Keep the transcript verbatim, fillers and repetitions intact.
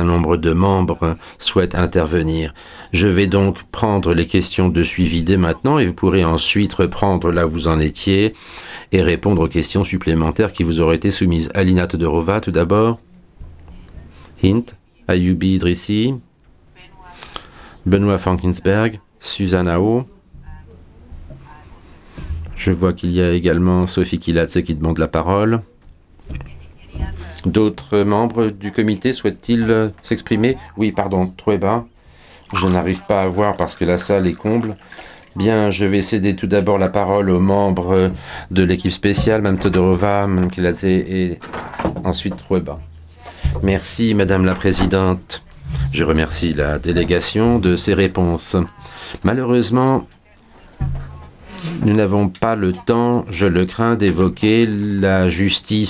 certain nombre de membres souhaitent intervenir. Je vais donc prendre les questions de suivi dès maintenant et vous pourrez ensuite reprendre là où vous en étiez et répondre aux questions supplémentaires qui vous auraient été soumises. Alina Todorova, tout d'abord. Hint, Ayubi Idrissi, Benoît Frankinsberg, Suzanne Ao. Je vois qu'il y a également Sophie Kilatze qui demande la parole. D'autres membres du comité souhaitent-ils s'exprimer? Oui, pardon, Trueba. Je n'arrive pas à voir parce que la salle est comble. Bien, je vais céder tout d'abord la parole aux membres de l'équipe spéciale, Mme Todorova, Mme Kilatze et ensuite Trueba. Merci, Madame la Présidente. Je remercie la délégation de ses réponses. Malheureusement, nous n'avons pas le temps, je le crains, d'évoquer la justice